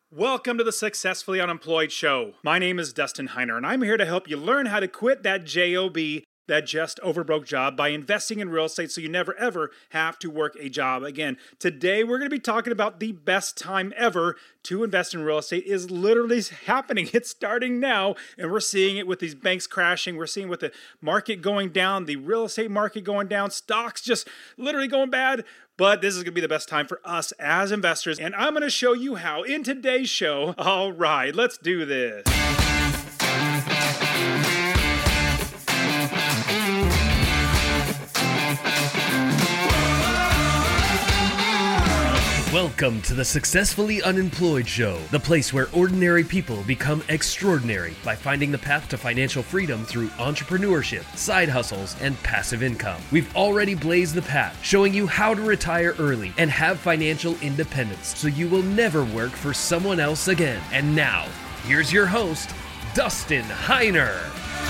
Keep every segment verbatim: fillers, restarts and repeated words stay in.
Welcome to the Successfully Unemployed Show. My name is Dustin Heiner, and I'm here to help you learn how to quit that job, that just overbroke job, by investing in real estate so you never ever have to work a job again. Today, we're going to be talking about the best time ever to invest in real estate is literally happening. It's starting now, and we're seeing it with these banks crashing. We're seeing with the market going down, the real estate market going down, stocks just literally going bad. But this is going to be the best time for us as investors, and I'm going to show you how in today's show. All right, let's do this. Welcome to the Successfully Unemployed Show, the place where ordinary people become extraordinary by finding the path to financial freedom through entrepreneurship, side hustles, and passive income. We've already blazed the path, showing you how to retire early and have financial independence so you will never work for someone else again. And now, here's your host, Dustin Heiner.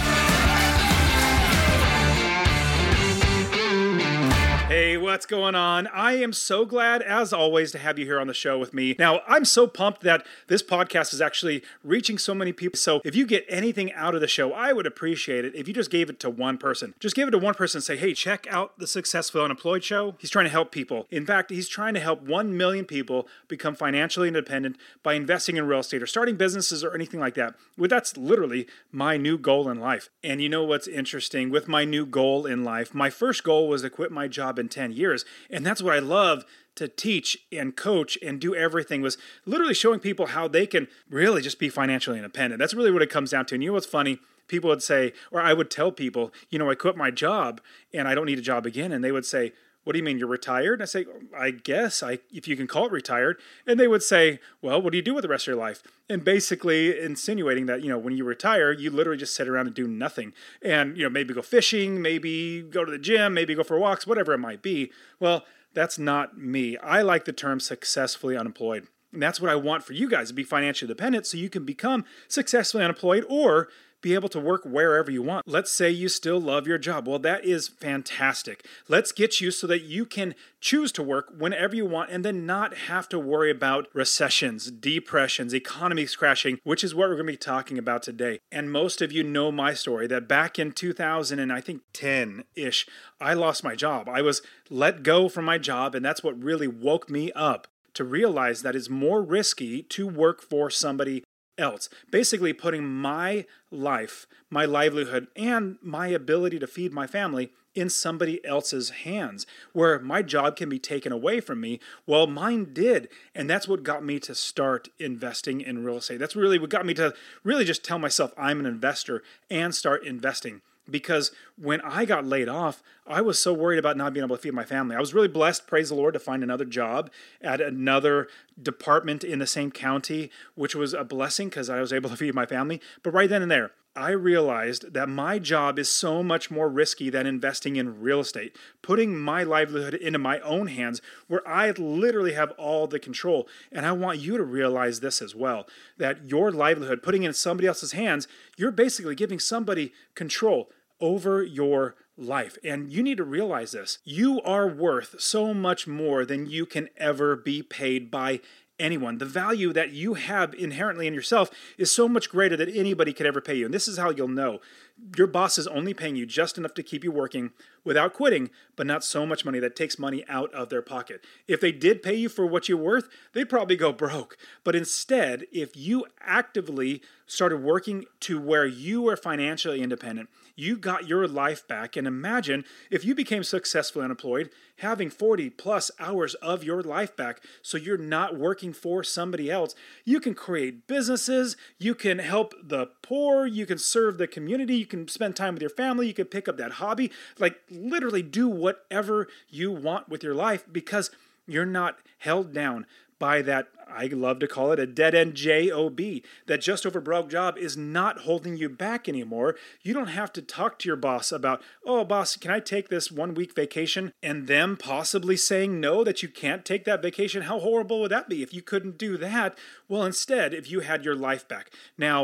Hey, what's going on? I am so glad, as always, to have you here on the show with me. Now, I'm so pumped that this podcast is actually reaching so many people. So if you get anything out of the show, I would appreciate it if you just gave it to one person. Just give it to one person and say, hey, check out the Successfully Unemployed Show. He's trying to help people. In fact, he's trying to help one million people become financially independent by investing in real estate or starting businesses or anything like that. Well, that's literally my new goal in life. And you know what's interesting? With my new goal in life, my first goal was to quit my job in ten years. And that's what I love to teach and coach and do everything, was literally showing people how they can really just be financially independent. That's really what it comes down to. And you know what's funny? People would say, or I would tell people, you know, I quit my job and I don't need a job again. And they would say, what do you mean, you're retired? And I say, I guess, I if you can call it retired. And they would say, well, what do you do with the rest of your life? And basically insinuating that, you know, when you retire, you literally just sit around and do nothing. And, you know, maybe go fishing, maybe go to the gym, maybe go for walks, whatever it might be. Well, that's not me. I like the term successfully unemployed. And that's what I want for you guys, to be financially independent so you can become successfully unemployed or be able to work wherever you want. Let's say you still love your job. Well, that is fantastic. Let's get you so that you can choose to work whenever you want and then not have to worry about recessions, depressions, economies crashing, which is what we're going to be talking about today. And most of you know my story, that back in two thousand and I think ten-ish, I lost my job. I was let go from my job, and that's what really woke me up to realize that it's more risky to work for somebody else. Basically putting my life, my livelihood, and my ability to feed my family in somebody else's hands, where my job can be taken away from me. Well, mine did. And that's what got me to start investing in real estate. That's really what got me to really just tell myself I'm an investor and start investing. Because when I got laid off, I was so worried about not being able to feed my family. I was really blessed, praise the Lord, to find another job at another department in the same county, which was a blessing because I was able to feed my family. But right then and there, I realized that my job is so much more risky than investing in real estate, putting my livelihood into my own hands where I literally have all the control. And I want you to realize this as well, that your livelihood, putting it in somebody else's hands, you're basically giving somebody control over your life. And you need to realize this. You are worth so much more than you can ever be paid by anyone. The value that you have inherently in yourself is so much greater than anybody could ever pay you. And this is how you'll know. Your boss is only paying you just enough to keep you working without quitting, but not so much money that takes money out of their pocket. If they did pay you for what you're worth, they'd probably go broke. But instead, if you actively started working to where you are financially independent, you got your life back. And imagine if you became successfully unemployed, having forty plus hours of your life back so you're not working for somebody else. You can create businesses, you can help the poor, you can serve the community, you can spend time with your family, you can pick up that hobby, like literally do whatever you want with your life because you're not held down by that, I love to call it a dead-end job. That just over broke job is not holding you back anymore. You don't have to talk to your boss about, oh, boss, can I take this one-week vacation? And them possibly saying no, that you can't take that vacation. How horrible would that be if you couldn't do that? Well, instead, if you had your life back. Now,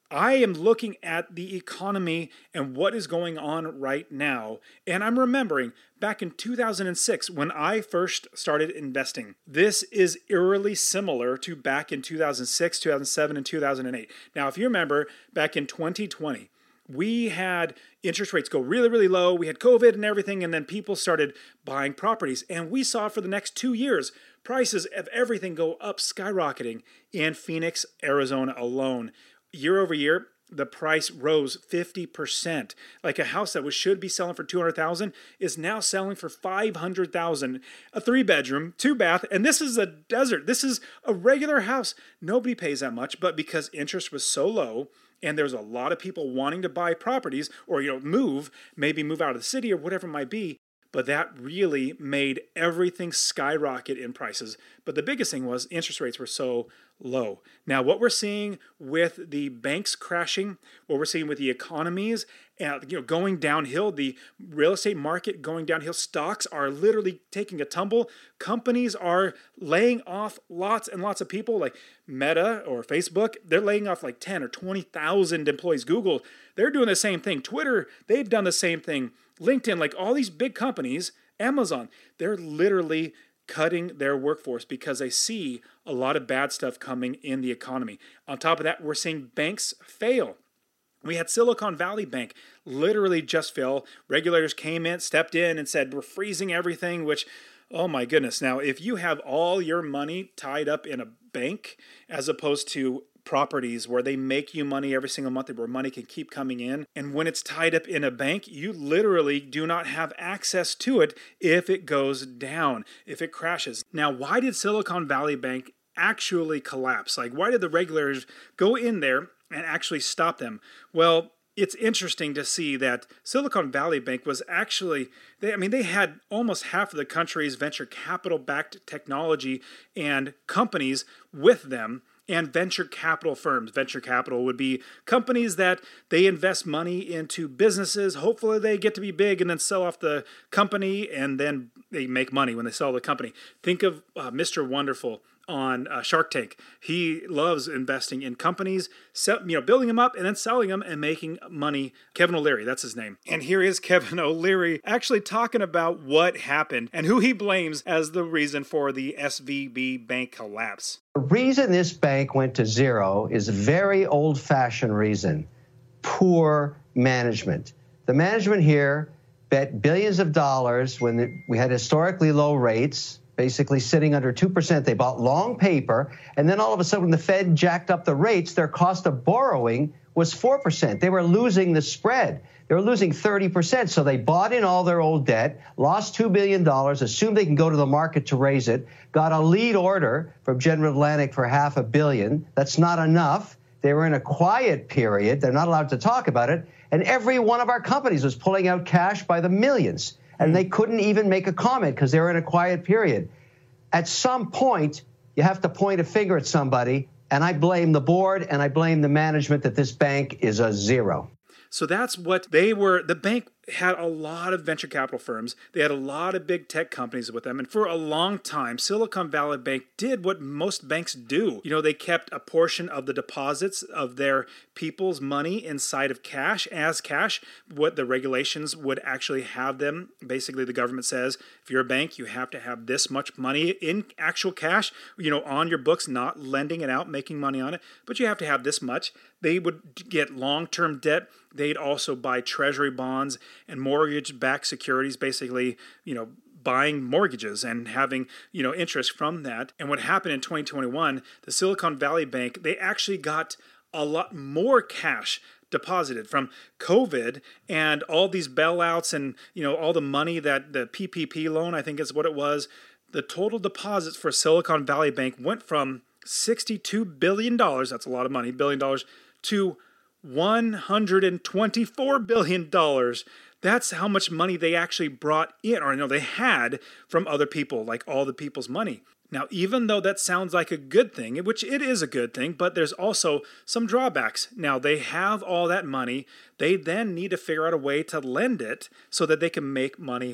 I am looking at the economy and what is going on right now, and I'm remembering back in two thousand six when I first started investing. This is eerily similar to back in two thousand six, two thousand seven, and two thousand eight. Now, if you remember, back in twenty twenty, we had interest rates go really, really low. We had COVID and everything, and then people started buying properties. And we saw for the next two years, prices of everything go up skyrocketing in Phoenix, Arizona alone. Year over year, the price rose fifty percent. Like a house that was should be selling for two hundred thousand dollars is now selling for five hundred thousand dollars. A three bedroom, two bath, and this is a desert. This is a regular house. Nobody pays that much, but because interest was so low, and there's a lot of people wanting to buy properties or, you know, move, maybe move out of the city or whatever it might be, but that really made everything skyrocket in prices. But the biggest thing was interest rates were so low. Now, what we're seeing with the banks crashing, what we're seeing with the economies, uh, you know, going downhill, the real estate market going downhill, stocks are literally taking a tumble. Companies are laying off lots and lots of people, like Meta or Facebook. They're laying off like ten or twenty thousand employees. Google, they're doing the same thing. Twitter, they've done the same thing. LinkedIn, like all these big companies, Amazon, they're literally cutting their workforce because they see a lot of bad stuff coming in the economy. On top of that, we're seeing banks fail. We had Silicon Valley Bank literally just fail. Regulators came in, stepped in and said, we're freezing everything, which, oh my goodness. Now, if you have all your money tied up in a bank as opposed to properties where they make you money every single month, where money can keep coming in, and when it's tied up in a bank, you literally do not have access to it if it goes down, if it crashes. Now, why did Silicon Valley Bank actually collapse? Like, why did the regulators go in there and actually stop them? Well, it's interesting to see that Silicon Valley Bank was actually, they, I mean, they had almost half of the country's venture capital-backed technology and companies with them, and venture capital firms. Venture capital would be companies that they invest money into businesses. Hopefully they get to be big and then sell off the company, and then they make money when they sell the company. Think of uh, Mister Wonderful on uh, Shark Tank. He loves investing in companies, sell, you know, building them up and then selling them and making money. Kevin O'Leary, that's his name. And here is Kevin O'Leary actually talking about what happened and who he blames as the reason for the S V B bank collapse. The reason this bank went to zero is a very old-fashioned reason: poor management. The management here bet billions of dollars when the, we had historically low rates, basically sitting under two percent. They bought long paper, and then all of a sudden when the Fed jacked up the rates, their cost of borrowing was four percent. They were losing the spread. They were losing thirty percent, so they bought in all their old debt, lost two billion dollars, assumed they can go to the market to raise it, got a lead order from General Atlantic for half a billion. That's not enough. They were in a quiet period. They're not allowed to talk about it. And every one of our companies was pulling out cash by the millions. And they couldn't even make a comment because they were in a quiet period. At some point, you have to point a finger at somebody, and I blame the board and I blame the management that this bank is a zero. So that's what they were. The bank had a lot of venture capital firms. They had a lot of big tech companies with them. And for a long time, Silicon Valley Bank did what most banks do. You know, they kept a portion of the deposits of their people's money inside of cash as cash. What the regulations would actually have them. Basically, the government says, if you're a bank, you have to have this much money in actual cash, you know, on your books, not lending it out, making money on it, but you have to have this much. They would get long-term debt. They'd also buy treasury bonds and mortgage-backed securities, basically, you know, buying mortgages and having, you know, interest from that. And what happened in twenty twenty-one, the Silicon Valley Bank, they actually got a lot more cash deposited from COVID and all these bailouts and, you know, all the money that the P P P loan, I think is what it was. The total deposits for Silicon Valley Bank went from sixty-two billion dollars, that's a lot of money, billion dollars, to one hundred twenty-four billion dollars. That's how much money they actually brought in, or no, they had from other people, like all the people's money. Now, even though that sounds like a good thing, which it is a good thing, but there's also some drawbacks. Now, they have all that money. They then need to figure out a way to lend it so that they can make money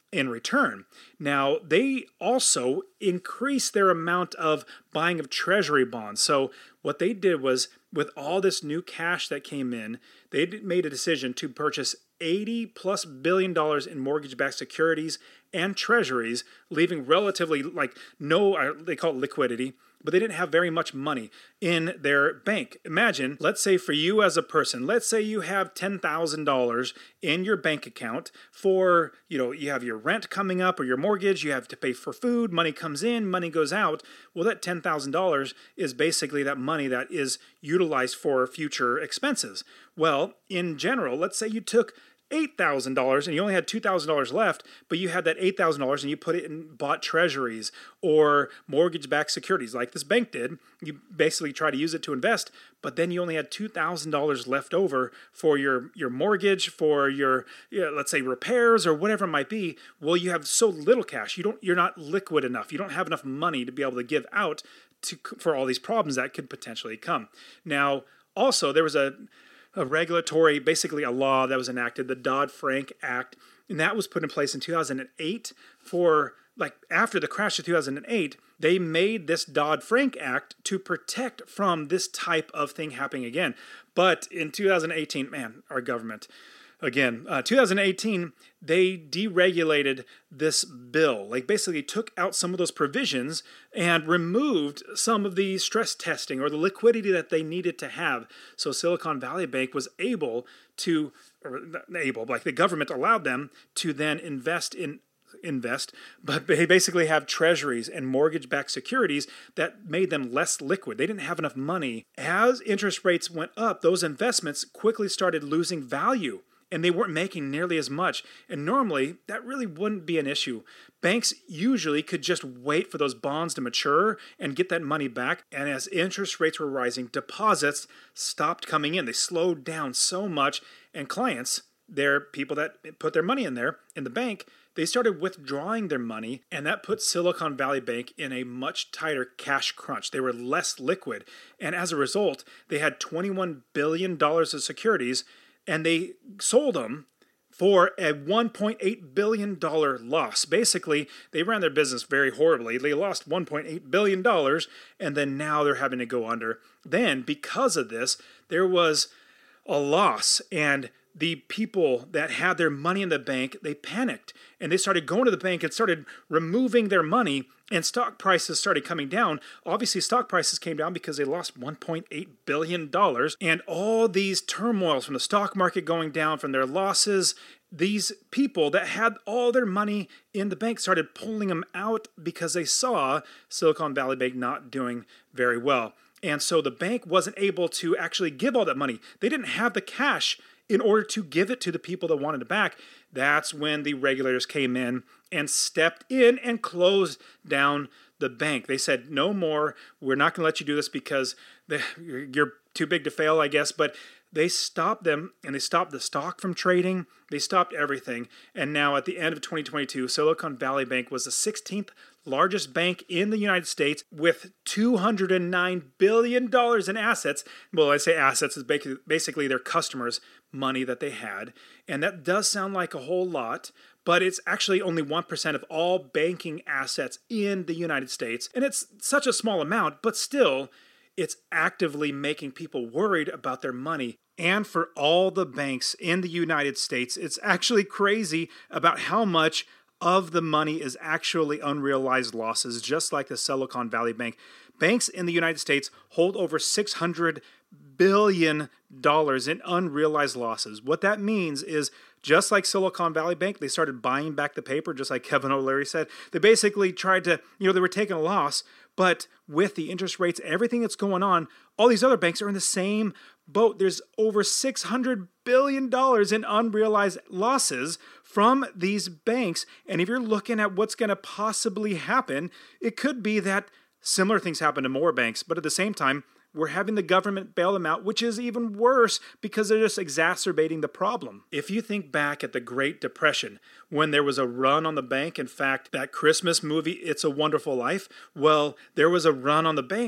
in return. Now, they also increased their amount of buying of treasury bonds. So what they did was, with all this new cash that came in, they made a decision to purchase eighty plus billion dollars in mortgage-backed securities and treasuries, leaving relatively like no, they call it liquidity, but they didn't have very much money in their bank. Imagine, let's say for you as a person, let's say you have ten thousand dollars in your bank account for, you know, you have your rent coming up or your mortgage, you have to pay for food, money comes in, money goes out. Well, that ten thousand dollars is basically that money that is utilized for future expenses. Well, in general, let's say you took eight thousand dollars and you only had two thousand dollars left, but you had that eight thousand dollars and you put it in bought treasuries or mortgage-backed securities like this bank did. You basically try to use it to invest, but then you only had two thousand dollars left over for your, your mortgage, for your, you know, let's say repairs or whatever it might be. Well, you have so little cash. You don't, you're not liquid enough. You don't have enough money to be able to give out to for all these problems that could potentially come. Now, also, there was a a regulatory, basically a law that was enacted, the Dodd-Frank Act, and that was put in place in two thousand eight for, like, after the crash of two thousand eight, they made this Dodd-Frank Act to protect from this type of thing happening again. But in two thousand eighteen, man, our government, again, uh, two thousand eighteen, they deregulated this bill, like basically took out some of those provisions and removed some of the stress testing or the liquidity that they needed to have. So Silicon Valley Bank was able to, or not able, like the government allowed them to then invest in invest, but they basically have treasuries and mortgage-backed securities that made them less liquid. They didn't have enough money. As interest rates went up, those investments quickly started losing value, and they weren't making nearly as much. And normally, that really wouldn't be an issue. Banks usually could just wait for those bonds to mature and get that money back. And as interest rates were rising, deposits stopped coming in. They slowed down so much. And clients, they're people that put their money in there, in the bank, they started withdrawing their money. And that put Silicon Valley Bank in a much tighter cash crunch. They were less liquid. And as a result, they had twenty-one billion dollars of securities, and they sold them for a one point eight billion dollars loss. Basically, they ran their business very horribly. They lost one point eight billion dollars, and then now they're having to go under. Then, because of this, there was a loss, and the people that had their money in the bank, they panicked, and they started going to the bank and started removing their money, and stock prices started coming down. Obviously, stock prices came down because they lost one point eight billion dollars, and all these turmoils from the stock market going down, from their losses, these people that had all their money in the bank started pulling them out because they saw Silicon Valley Bank not doing very well. And so the bank wasn't able to actually give all that money. They didn't have the cash in order to give it to the people that wanted it back. That's when the regulators came in and stepped in and closed down the bank. They said, no more, we're not going to let you do this because the, you're too big to fail, I guess. But they stopped them, and they stopped the stock from trading. They stopped everything. And now at the end of twenty twenty-two, Silicon Valley Bank was the sixteenth largest bank in the United States with two hundred nine billion dollars in assets. Well, I say assets is basically their customers' money that they had. And that does sound like a whole lot, but it's actually only one percent of all banking assets in the United States. And it's such a small amount, but still, it's actively making people worried about their money. And for all the banks in the United States, it's actually crazy about how much of the money is actually unrealized losses, just like the Silicon Valley Bank. Banks in the United States hold over six hundred billion dollars in unrealized losses. What that means is, just like Silicon Valley Bank, they started buying back the paper, just like Kevin O'Leary said. They basically tried to, you know, they were taking a loss, but with the interest rates, everything that's going on, all these other banks are in the same boat. There's over six hundred billion dollars in unrealized losses from these banks. And if you're looking at what's going to possibly happen, it could be that similar things happen to more banks, but at the same time, we're having the government bail them out, which is even worse because they're just exacerbating the problem. If you think back at the Great Depression, when there was a run on the bank, in fact, that Christmas movie, It's a Wonderful Life, well, there was a run on the banks,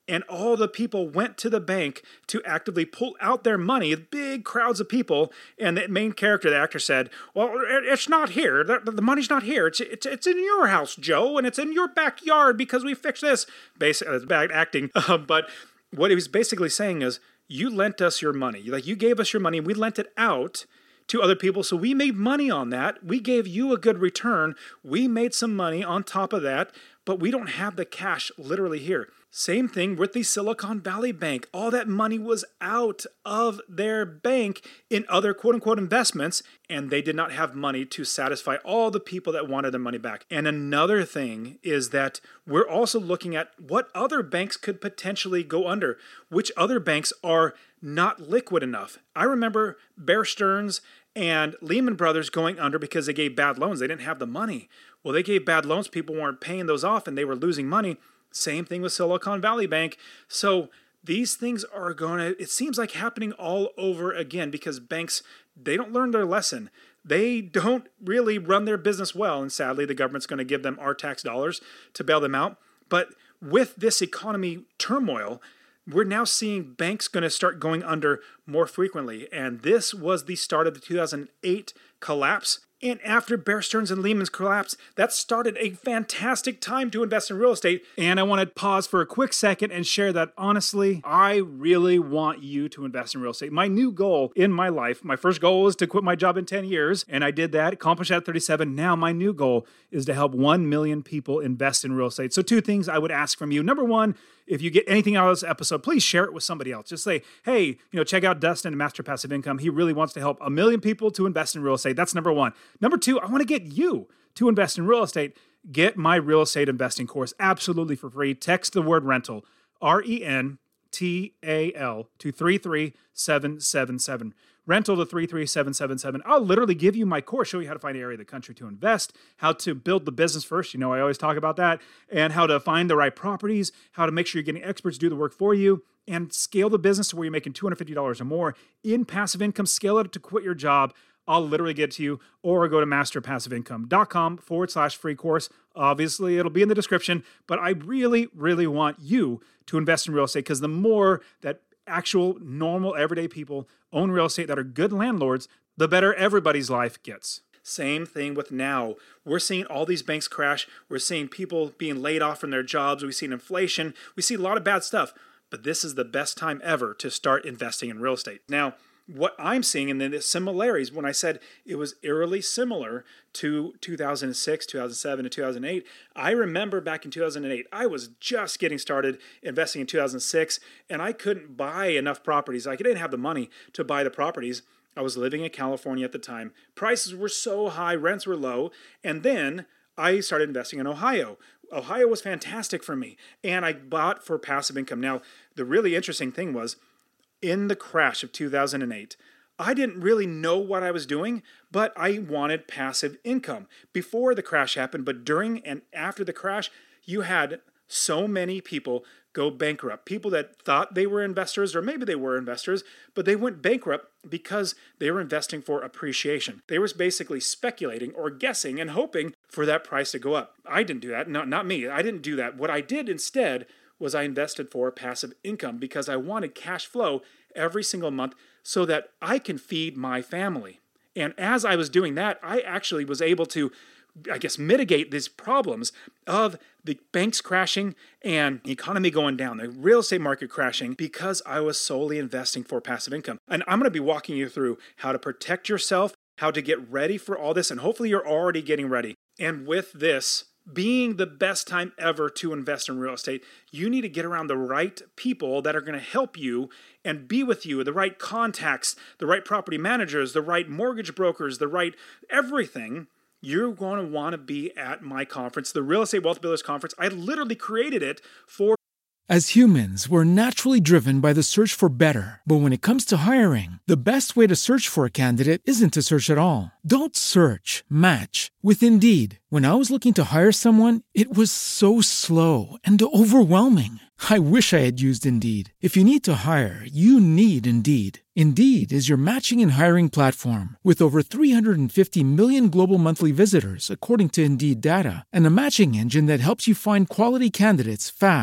And all the people went to the bank to actively pull out their money, big crowds of people. And the main character, the actor, said, well, it's not here. The, the money's not here. It's, it's it's in your house, Joe, and it's in your backyard because we fixed this. Basically, it's bad acting. Uh, but what he was basically saying is, you lent us your money. Like, you gave us your money, and we lent it out to other people, so we made money on that. We gave you a good return. We made some money on top of that, but we don't have the cash literally here. Same thing with the Silicon Valley Bank. All that money was out of their bank in other quote-unquote investments, and they did not have money to satisfy all the people that wanted their money back. And another thing is that we're also looking at what other banks could potentially go under, which other banks are not liquid enough. I remember Bear Stearns and Lehman Brothers going under because they gave bad loans. They didn't have the money. Well, they gave bad loans. People weren't paying those off, and they were losing money. Same thing with Silicon Valley Bank. So these things are going to, it seems like happening all over again because banks, they don't learn their lesson. They don't really run their business well. And sadly, the government's going to give them our tax dollars to bail them out. But with this economy turmoil, we're now seeing banks going to start going under more frequently. And this was the start of the two thousand eight collapse. And after Bear Stearns and Lehman's collapse, that started a fantastic time to invest in real estate. And I want to pause for a quick second and share that honestly, I really want you to invest in real estate. My new goal in my life, my first goal was to quit my job in ten years, and I did that, accomplished that at thirty-seven. Now my new goal is to help one million people invest in real estate. So two things I would ask from you. Number one, if you get anything out of this episode, please share it with somebody else. Just say, hey, you know, check out Dustin and Master Passive Income. He really wants to help a million people to invest in real estate. That's number one. Number two, I want to get you to invest in real estate. Get my real estate investing course absolutely for free. Text the word rental, R E N T A L, to three three seven seven seven. Rental to three three seven seven seven. I'll literally give you my course, show you how to find an area of the country to invest, how to build the business first. You know, I always talk about that, and how to find the right properties, how to make sure you're getting experts to do the work for you, and scale the business to where you're making two hundred fifty dollars or more in passive income. Scale it to quit your job. I'll literally get to you, or go to masterpassiveincome.com forward slash free course. Obviously, it'll be in the description, but I really, really want you to invest in real estate, because the more that actual, normal, everyday people own real estate that are good landlords, the better everybody's life gets. Same thing with now. We're seeing all these banks crash. We're seeing people being laid off from their jobs. We've seen inflation. We see a lot of bad stuff. But this is the best time ever to start investing in real estate. Now, what I'm seeing in the similarities, when I said it was eerily similar to two thousand six, two thousand seven, and two thousand eight, I remember back in two thousand eight, I was just getting started investing in two thousand six, and I couldn't buy enough properties. I didn't have the money to buy the properties. I was living in California at the time. Prices were so high, rents were low, and then I started investing in Ohio. Ohio was fantastic for me, and I bought for passive income. Now, the really interesting thing was, in the crash of two thousand eight, I didn't really know what I was doing, but I wanted passive income before the crash happened. But during and after the crash, you had so many people go bankrupt. People that thought they were investors, or maybe they were investors, but they went bankrupt because they were investing for appreciation. They were basically speculating or guessing and hoping for that price to go up. I didn't do that. No, not me. I didn't do that. What I did instead was I invested for passive income because I wanted cash flow every single month so that I can feed my family. And as I was doing that, I actually was able to, I guess, mitigate these problems of the banks crashing and the economy going down, the real estate market crashing, because I was solely investing for passive income. And I'm going to be walking you through how to protect yourself, how to get ready for all this, and hopefully you're already getting ready. And with this being the best time ever to invest in real estate, you need to get around the right people that are going to help you and be with you, the right contacts, the right property managers, the right mortgage brokers, the right everything. You're going to want to be at my conference, the Real Estate Wealth Builders Conference. I literally created it for... As humans, we're naturally driven by the search for better. But when it comes to hiring, the best way to search for a candidate isn't to search at all. Don't search, match with Indeed. When I was looking to hire someone, it was so slow and overwhelming. I wish I had used Indeed. If you need to hire, you need Indeed. Indeed is your matching and hiring platform with over three hundred fifty million global monthly visitors, according to Indeed data, and a matching engine that helps you find quality candidates fast.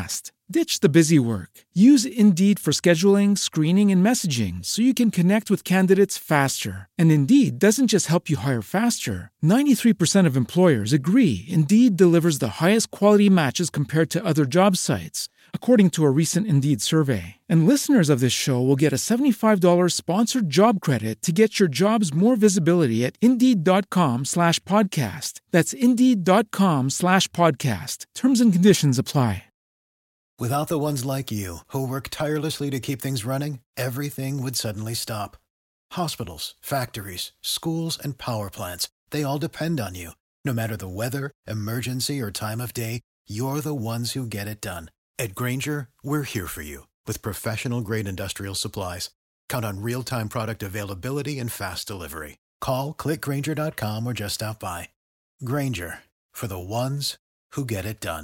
Ditch the busy work. Use Indeed for scheduling, screening, and messaging so you can connect with candidates faster. And Indeed doesn't just help you hire faster. ninety-three percent of employers agree Indeed delivers the highest quality matches compared to other job sites, according to a recent Indeed survey. And listeners of this show will get a seventy-five dollars sponsored job credit to get your jobs more visibility at Indeed.com slash podcast. That's Indeed.com slash podcast. Terms and conditions apply. Without the ones like you, who work tirelessly to keep things running, everything would suddenly stop. Hospitals, factories, schools, and power plants, they all depend on you. No matter the weather, emergency, or time of day, you're the ones who get it done. At Grainger, we're here for you with professional-grade industrial supplies. Count on real-time product availability and fast delivery. Call, click Grainger dot com, or just stop by. Grainger, for the ones who get it done.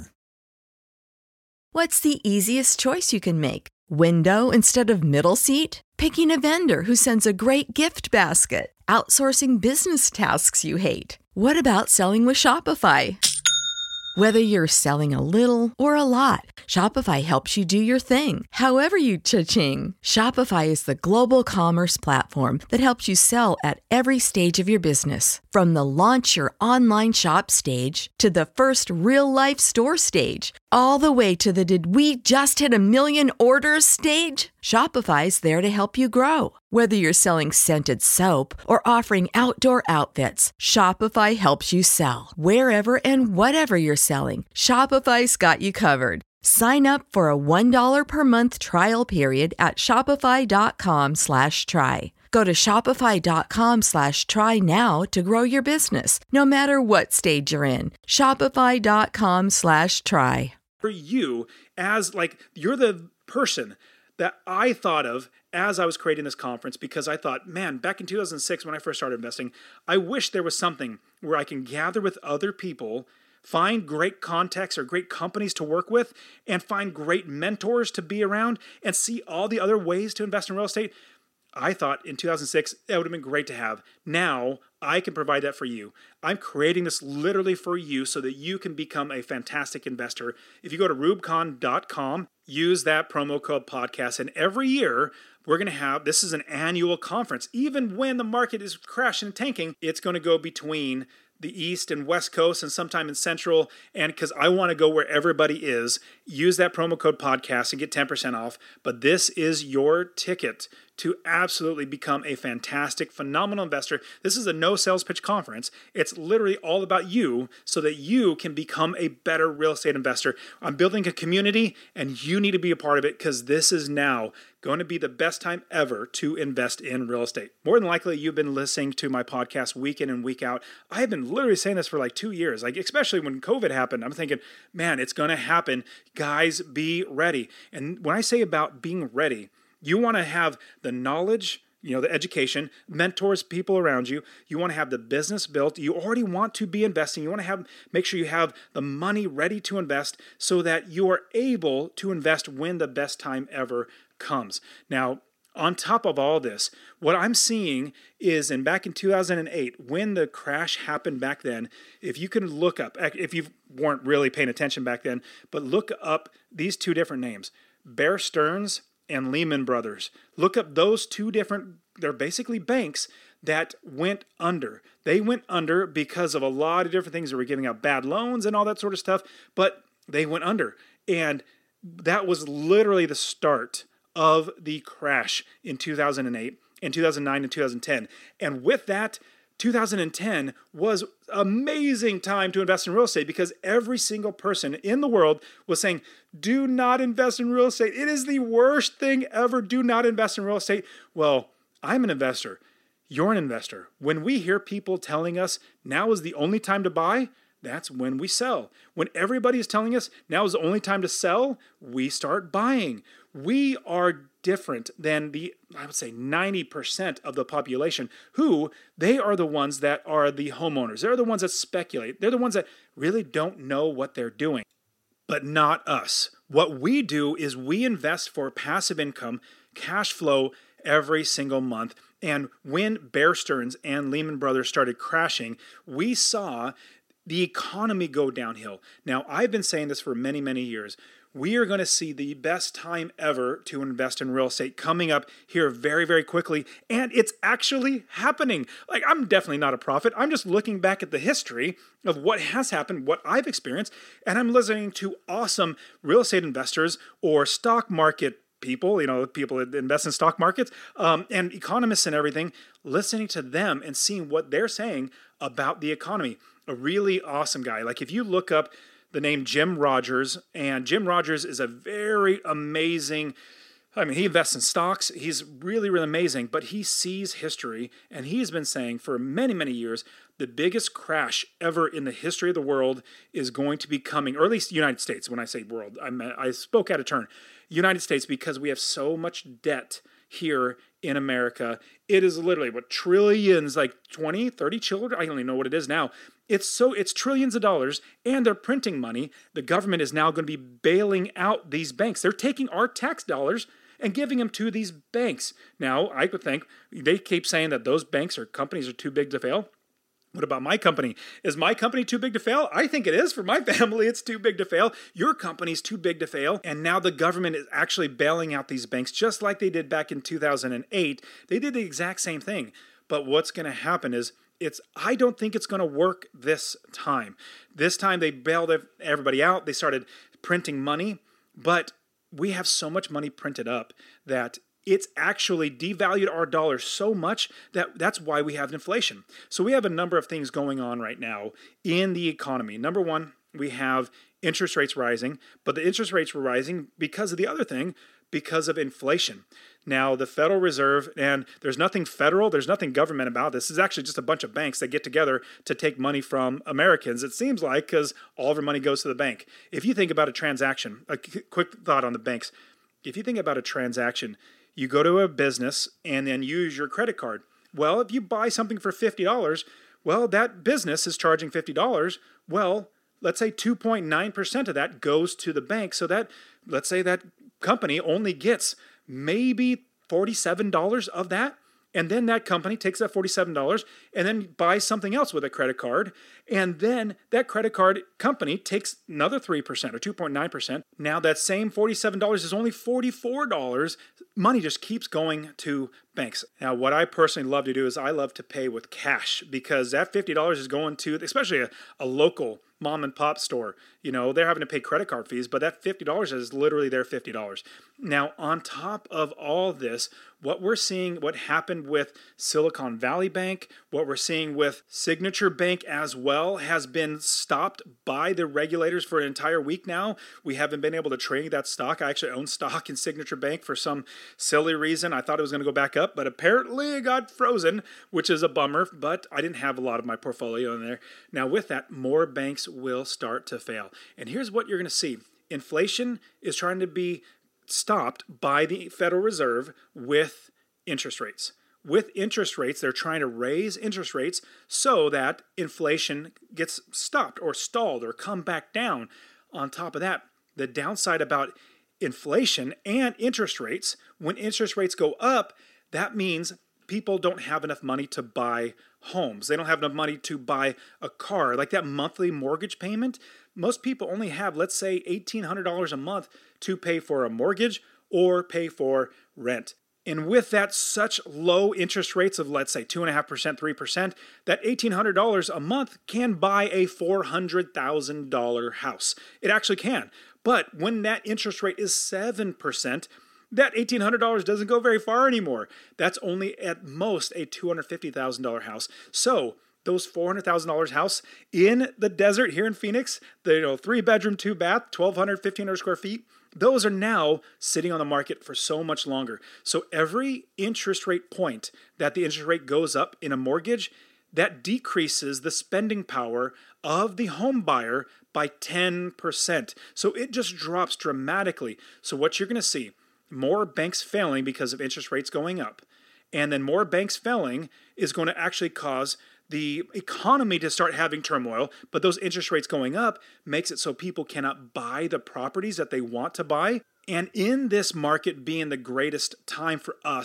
What's the easiest choice you can make? Window instead of middle seat? Picking a vendor who sends a great gift basket? Outsourcing business tasks you hate? What about selling with Shopify? Whether you're selling a little or a lot, Shopify helps you do your thing, however you cha-ching. Shopify is the global commerce platform that helps you sell at every stage of your business. From the launch your online shop stage to the first real-life store stage, all the way to the did we just hit a million orders stage. Shopify's there to help you grow. Whether you're selling scented soap or offering outdoor outfits, Shopify helps you sell. Wherever and whatever you're selling, Shopify's got you covered. Sign up for a one dollar per month trial period at shopify.com slash try. Go to shopify.com slash try now to grow your business, no matter what stage you're in. Shopify.com slash try. For you, as like, you're the person that I thought of as I was creating this conference, because I thought, man, back in two thousand six when I first started investing, I wish there was something where I can gather with other people, find great contacts or great companies to work with, and find great mentors to be around and see all the other ways to invest in real estate. I thought in two thousand six, that would have been great to have. Now, I can provide that for you. I'm creating this literally for you so that you can become a fantastic investor. If you go to rubicon dot com, use that promo code podcast, and every year, we're going to have, this is an annual conference. Even when the market is crashing and tanking, it's going to go between the East and West Coast and sometime in Central. And because I want to go where everybody is, use that promo code podcast and get ten percent off. But this is your ticket to absolutely become a fantastic, phenomenal investor. This is a no sales pitch conference. It's literally all about you so that you can become a better real estate investor. I'm building a community and you need to be a part of it, because this is now going to be the best time ever to invest in real estate. More than likely, you've been listening to my podcast week in and week out. I have been literally saying this for like two years, like especially when COVID happened. I'm thinking, man, it's going to happen. Guys, be ready. And when I say about being ready, you want to have the knowledge, you know, the education, mentors, people around you. You want to have the business built. You already want to be investing. You want to have, make sure you have the money ready to invest so that you are able to invest when the best time ever comes. Now, on top of all this, what I'm seeing is, in back in two thousand eight, when the crash happened back then, if you can look up, if you weren't really paying attention back then, but look up these two different names, Bear Stearns and Lehman Brothers. Look up those two different, they're basically banks that went under. They went under because of a lot of different things. They were giving out bad loans and all that sort of stuff, but they went under. And that was literally the start of the crash in two thousand eight, in two thousand nine, and two thousand ten. And with that, two thousand ten was an amazing time to invest in real estate, because every single person in the world was saying, do not invest in real estate. It is the worst thing ever. Do not invest in real estate. Well, I'm an investor. You're an investor. When we hear people telling us now is the only time to buy, that's when we sell. When everybody is telling us now is the only time to sell, we start buying. We are different than the, I would say, ninety percent of the population who, they are the ones that are the homeowners. They're the ones that speculate. They're the ones that really don't know what they're doing. But not us. What we do is we invest for passive income, cash flow every single month. And when Bear Stearns and Lehman Brothers started crashing, we saw the economy go downhill. Now, I've been saying this for many, many years. we are going to see the best time ever to invest in real estate coming up here very, very quickly. And it's actually happening. Like, I'm definitely not a prophet. I'm just looking back at the history of what has happened, what I've experienced, and I'm listening to awesome real estate investors or stock market people, you know, people that invest in stock markets, um, and economists and everything, listening to them and seeing what they're saying about the economy. A really awesome guy. Like, if you look up the name Jim Rogers, and Jim Rogers is a very amazing, I mean, he invests in stocks. He's really, really amazing, but he sees history, and he's been saying for many, many years, the biggest crash ever in the history of the world is going to be coming, or at least United States. When I say world, I meant, I spoke out of turn. United States, because we have so much debt here in America. It is literally what trillions, like twenty, thirty children. I don't even know what it is now. It's so it's trillions of dollars, and they're printing money. The government is now going to be bailing out these banks. They're taking our tax dollars and giving them to these banks. Now, I would think they keep saying that those banks or companies are too big to fail. What about my company? Is my company too big to fail? I think it is. For my family, it's too big to fail. Your company's too big to fail. And now the government is actually bailing out these banks just like they did back in two thousand eight. They did the exact same thing. But what's going to happen is it's I don't think it's going to work this time. This time they bailed everybody out. They started printing money. But we have so much money printed up that it's actually devalued our dollar so much that that's why we have inflation. So we have a number of things going on right now in the economy. Number one, we have interest rates rising, but the interest rates were rising because of the other thing, because of inflation. Now, the Federal Reserve, and there's nothing federal, there's nothing government about this. This is actually just a bunch of banks that get together to take money from Americans, it seems like, because all of our money goes to the bank. If you think about a transaction, a quick thought on the banks. If you think about a transaction, you go to a business and then use your credit card. Well, if you buy something for fifty dollars, well, that business is charging fifty dollars. Well, let's say two point nine percent of that goes to the bank. So that, let's say that company only gets maybe forty-seven dollars of that. And then that company takes that forty-seven dollars and then buys something else with a credit card. And then that credit card company takes another three percent or two point nine percent. Now that same forty-seven dollars is only forty-four dollars. Money just keeps going to banks. Now, what I personally love to do is I love to pay with cash, because that fifty dollars is going to, especially a, a local mom and pop store. You know, they're having to pay credit card fees, but that fifty dollars is literally their fifty dollars. Now, on top of all this, what we're seeing, what happened with Silicon Valley Bank, what we're seeing with Signature Bank as well, has been stopped by the regulators for an entire week now. We haven't been able to trade that stock. I actually own stock in Signature Bank for some silly reason. I thought it was going to go back up, but apparently it got frozen, which is a bummer, but I didn't have a lot of my portfolio in there. Now, with that, more banks will start to fail. And here's what you're going to see. Inflation is trying to be stopped by the Federal Reserve with interest rates. With interest rates, they're trying to raise interest rates so that inflation gets stopped or stalled or come back down. On top of that, the downside about inflation and interest rates, when interest rates go up, that means people don't have enough money to buy homes. They don't have enough money to buy a car. Like that monthly mortgage payment, most people only have, let's say, eighteen hundred dollars a month to pay for a mortgage or pay for rent. And with that such low interest rates of, let's say, two point five percent, three percent, that eighteen hundred dollars a month can buy a four hundred thousand dollars house. It actually can. But when that interest rate is seven percent, that eighteen hundred dollars doesn't go very far anymore. That's only at most a two hundred fifty thousand dollars house. So those four hundred thousand dollars house in the desert here in Phoenix, the you know, three bedroom, two bath, twelve hundred, fifteen hundred square feet, those are now sitting on the market for so much longer. So every interest rate point that the interest rate goes up in a mortgage, that decreases the spending power of the home buyer by ten percent. So it just drops dramatically. So what you're going to see, more banks failing because of interest rates going up. And then more banks failing is going to actually cause the economy to start having turmoil, but those interest rates going up makes it so people cannot buy the properties that they want to buy. And in this market being the greatest time for us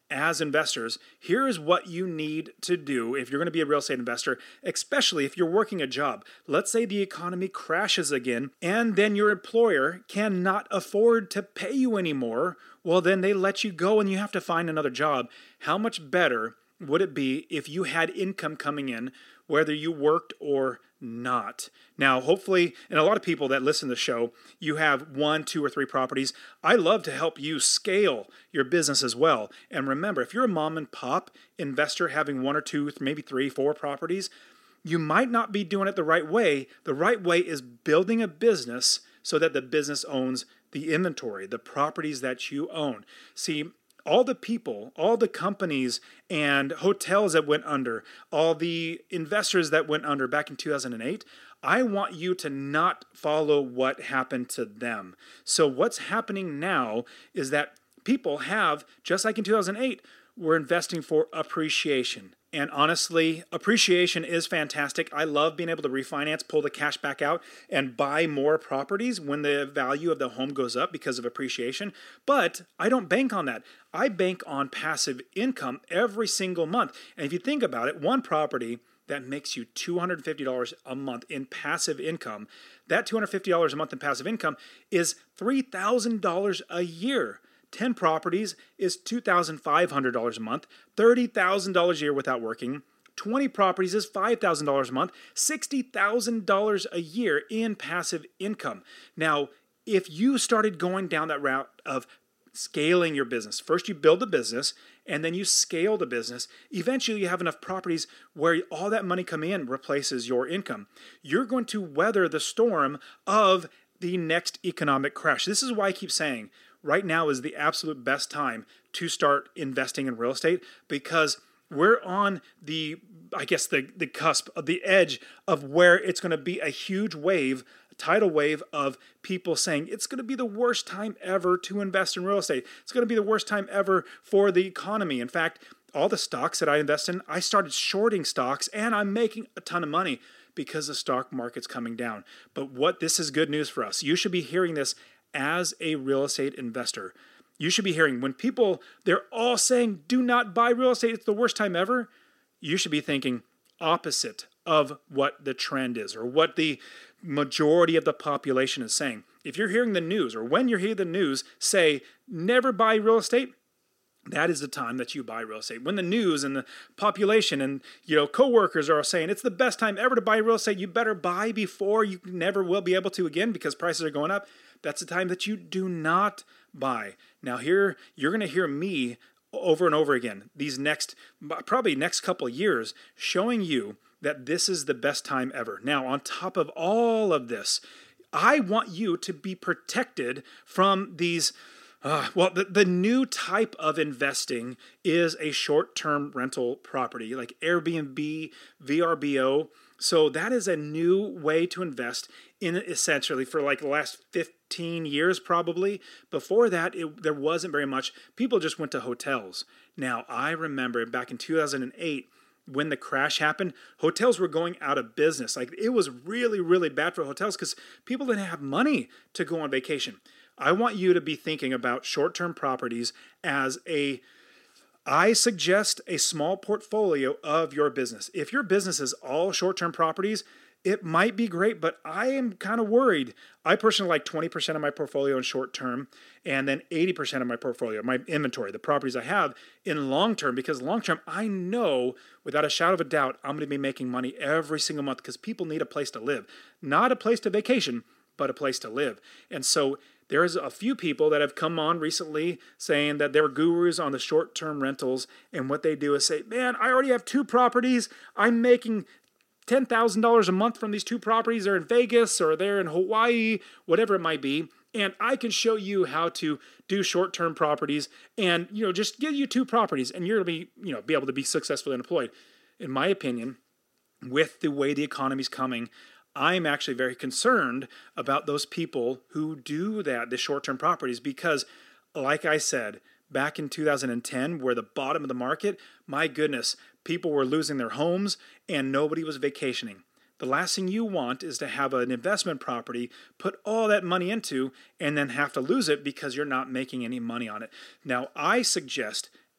as investors, here is what you need to do if you're going to be a real estate investor, especially if you're working a job. Let's say the economy crashes again, and then your employer cannot afford to pay you anymore. Well, then they let you go and you have to find another job. How much better would it be if you had income coming in, whether you worked or not? Now, hopefully, and a lot of people that listen to the show, you have one, two, or three properties. I love to help you scale your business as well. And remember, if you're a mom and pop investor having one or two, maybe three, four properties, you might not be doing it the right way. The right way is building a business so that the business owns the inventory, the properties that you own. See, all the people, all the companies and hotels that went under, all the investors that went under back in two thousand eight, I want you to not follow what happened to them. So what's happening now is that people have, just like in two thousand eight, we're investing for appreciation. And honestly, appreciation is fantastic. I love being able to refinance, pull the cash back out, and buy more properties when the value of the home goes up because of appreciation. But I don't bank on that. I bank on passive income every single month. And if you think about it, one property that makes you two hundred fifty dollars a month in passive income, that two hundred fifty dollars a month in passive income is three thousand dollars a year. ten properties is two thousand five hundred dollars a month, thirty thousand dollars a year without working. twenty properties is five thousand dollars a month, sixty thousand dollars a year in passive income. Now, if you started going down that route of scaling your business, first you build a business and then you scale the business, eventually you have enough properties where all that money coming in replaces your income. You're going to weather the storm of the next economic crash. This is why I keep saying, right now is the absolute best time to start investing in real estate because we're on the, I guess, the, the cusp of the edge of where it's going to be a huge wave, a tidal wave of people saying it's going to be the worst time ever to invest in real estate. It's going to be the worst time ever for the economy. In fact, all the stocks that I invest in, I started shorting stocks and I'm making a ton of money because the stock market's coming down. But what this is good news for us. You should be hearing this as a real estate investor. You should be hearing when people, they're all saying, do not buy real estate, it's the worst time ever. You should be thinking opposite of what the trend is or what the majority of the population is saying. If you're hearing the news or when you're hearing the news say, never buy real estate, that is the time that you buy real estate. When the news and the population and, you know, coworkers are saying it's the best time ever to buy real estate, you better buy before you never will be able to again because prices are going up. That's the time that you do not buy. Now here, you're going to hear me over and over again, these next, probably next couple of years, showing you that this is the best time ever. Now, on top of all of this, I want you to be protected from these Uh, well, the, the new type of investing is a short-term rental property like Airbnb, V R B O. So that is a new way to invest in essentially for like the last fifteen years probably. Before that, it, there wasn't very much. People just went to hotels. Now, I remember back in two thousand eight, when the crash happened, hotels were going out of business. Like it was really, really bad for hotels because people didn't have money to go on vacation. I want you to be thinking about short-term properties as a, I suggest a small portfolio of your business. If your business is all short-term properties, it might be great, but I am kind of worried. I personally like twenty percent of my portfolio in short-term and then eighty percent of my portfolio, my inventory, the properties I have in long-term, because long-term, I know without a shadow of a doubt, I'm going to be making money every single month because people need a place to live. Not a place to vacation, but a place to live. And so there's a few people that have come on recently saying that they're gurus on the short-term rentals, and what they do is say, man, I already have two properties. I'm making ten thousand dollars a month from these two properties. They're in Vegas or they're in Hawaii, whatever it might be, and I can show you how to do short-term properties and, you know, just give you two properties, and you're going to be, you know, be able to be successfully employed. In my opinion, with the way the economy's coming, I'm actually very concerned about those people who do that, the short-term properties, because like I said, back in two thousand ten, where the bottom of the market, my goodness, people were losing their homes and nobody was vacationing. The last thing you want is to have an investment property, put all that money into, and then have to lose it because you're not making any money on it. Now, I suggest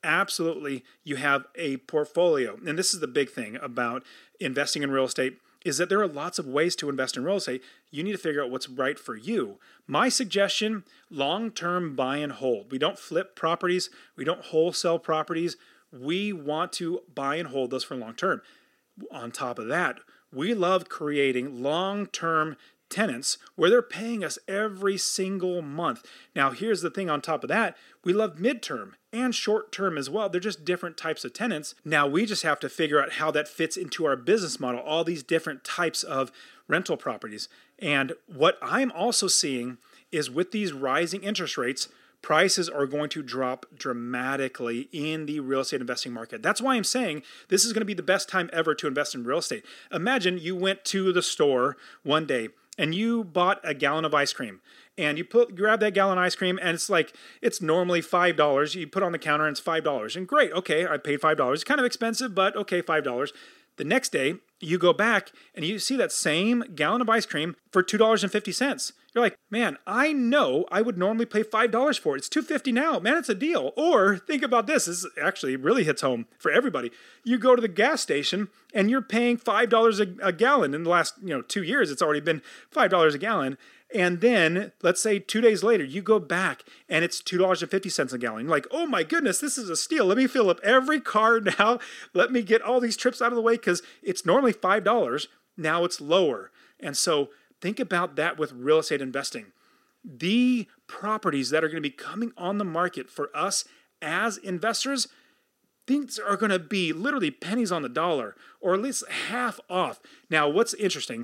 absolutely you have a portfolio. And this is the big thing about investing in real estate, is that there are lots of ways to invest in real estate. You need to figure out what's right for you. My suggestion, long-term buy and hold. We don't flip properties. We don't wholesale properties. We want to buy and hold those for long-term. On top of that, we love creating long-term tenants where they're paying us every single month. Now, here's the thing on top of that. We love midterm and short-term as well. They're just different types of tenants. Now, we just have to figure out how that fits into our business model, all these different types of rental properties. And what I'm also seeing is with these rising interest rates, prices are going to drop dramatically in the real estate investing market. That's why I'm saying this is going to be the best time ever to invest in real estate. Imagine you went to the store one day and you bought a gallon of ice cream, and you put grab that gallon of ice cream, and it's like, it's normally five dollars. You put it on the counter and it's five dollars. And great, okay, I paid five dollars. It's kind of expensive, but okay, five dollars. The next day, you go back and you see that same gallon of ice cream for two dollars and fifty cents. You're like, man, I know I would normally pay five dollars for it. It's two dollars and fifty cents now. Man, it's a deal. Or think about this. This actually really hits home for everybody. You go to the gas station and you're paying five dollars a, a gallon. In the last you know two years, it's already been five dollars a gallon. And then, let's say two days later, you go back and it's two dollars and fifty cents a gallon. You're like, oh my goodness, this is a steal. Let me fill up every car now. Let me get all these trips out of the way because it's normally five dollars. Now it's lower. And so think about that with real estate investing. The properties that are going to be coming on the market for us as investors, things are going to be literally pennies on the dollar or at least half off. Now, what's interesting,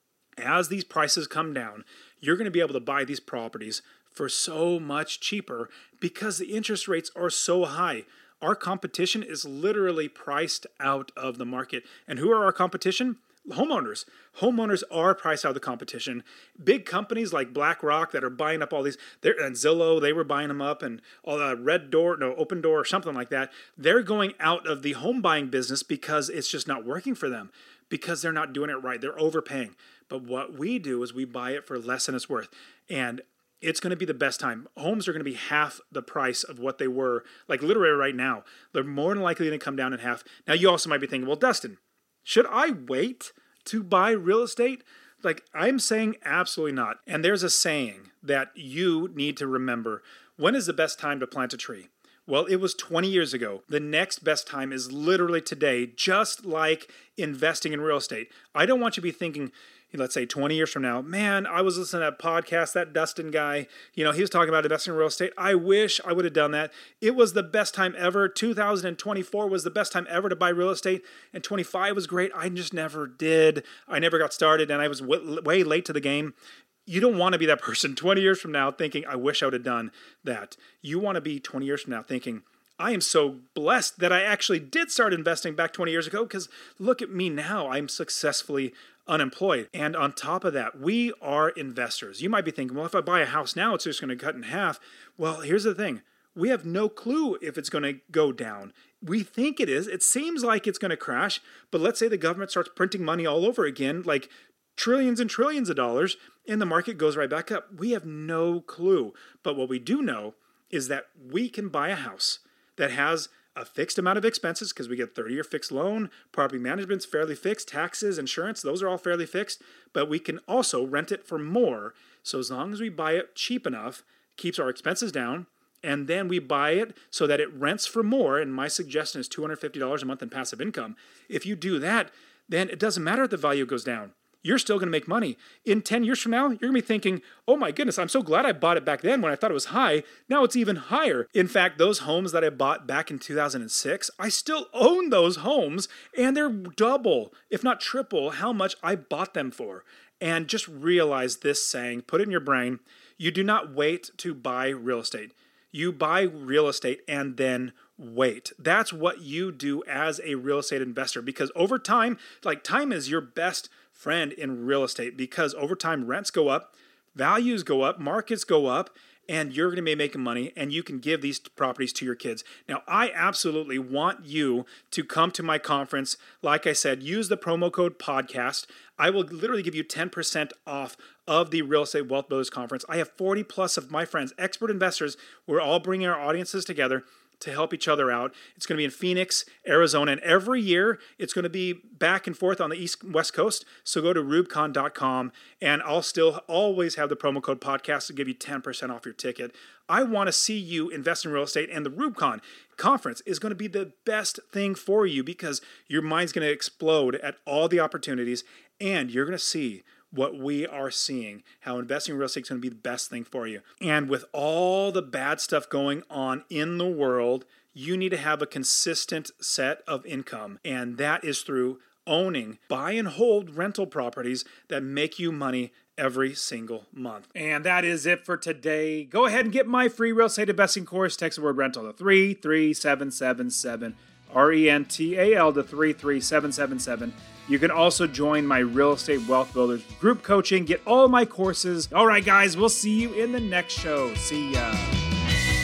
as these prices come down, you're going to be able to buy these properties for so much cheaper because the interest rates are so high. Our competition is literally priced out of the market. And who are our competition? Homeowners. Homeowners are priced out of the competition. Big companies like BlackRock that are buying up all these, and Zillow, they were buying them up, and all the Red Door, no, Open Door or something like that. They're going out of the home buying business because it's just not working for them, because they're not doing it right. They're overpaying. But what we do is we buy it for less than it's worth. And it's going to be the best time. Homes are going to be half the price of what they were, like literally right now. They're more than likely to come down in half. Now, you also might be thinking, well, Dustin, should I wait to buy real estate? Like, I'm saying absolutely not. And there's a saying that you need to remember. When is the best time to plant a tree? Well, it was twenty years ago. The next best time is literally today, just like investing in real estate. I don't want you to be thinking, let's say twenty years from now, man, I was listening to that podcast, that Dustin guy, you know, he was talking about investing in real estate. I wish I would have done that. It was the best time ever. two thousand twenty-four was the best time ever to buy real estate, and twenty-five was great. I just never did. I never got started, and I was w- way late to the game. You don't want to be that person twenty years from now thinking, I wish I would have done that. You want to be twenty years from now thinking, I am so blessed that I actually did start investing back twenty years ago, because look at me now. I'm successfully unemployed. And on top of that, we are investors. You might be thinking, well, if I buy a house now, it's just going to cut in half. Well, here's the thing. We have no clue if it's going to go down. We think it is. It seems like it's going to crash. But let's say the government starts printing money all over again, like trillions and trillions of dollars, and the market goes right back up. We have no clue. But what we do know is that we can buy a house that has a fixed amount of expenses, because we get thirty-year fixed loan, property management's fairly fixed, taxes, insurance, those are all fairly fixed, but we can also rent it for more. So as long as we buy it cheap enough, keeps our expenses down, and then we buy it so that it rents for more, and my suggestion is two hundred fifty dollars a month in passive income. If you do that, then it doesn't matter if the value goes down. You're still going to make money. In ten years from now, you're going to be thinking, oh my goodness, I'm so glad I bought it back then when I thought it was high. Now it's even higher. In fact, those homes that I bought back in two thousand six, I still own those homes, and they're double, if not triple, how much I bought them for. And just realize this saying, put it in your brain, you do not wait to buy real estate. You buy real estate and then wait. That's what you do as a real estate investor, because over time, like time is your best friend in real estate, because over time rents go up, values go up, markets go up, and you're going to be making money, and you can give these properties to your kids. Now, I absolutely want you to come to my conference. Like I said, use the promo code podcast. I will literally give you ten percent off of the Real Estate Wealth Builders Conference. I have forty plus of my friends, expert investors. We're all bringing our audiences together to help each other out. It's going to be in Phoenix, Arizona, and every year it's going to be back and forth on the East West Coast. So go to rubicon dot com, and I'll still always have the promo code podcast to give you ten percent off your ticket. I want to see you invest in real estate, and the Rubicon conference is going to be the best thing for you because your mind's going to explode at all the opportunities, and you're going to see what we are seeing, how investing in real estate is going to be the best thing for you. And with all the bad stuff going on in the world, you need to have a consistent set of income, and that is through owning buy and hold rental properties that make you money every single month. And that is it for today. Go ahead and get my free real estate investing course. Text the word rental to three three seven seven seven, R E N T A L to three three seven seven seven. You can also join my Real Estate Wealth Builders group coaching. Get all my courses. All right, guys, we'll see you in the next show. See ya.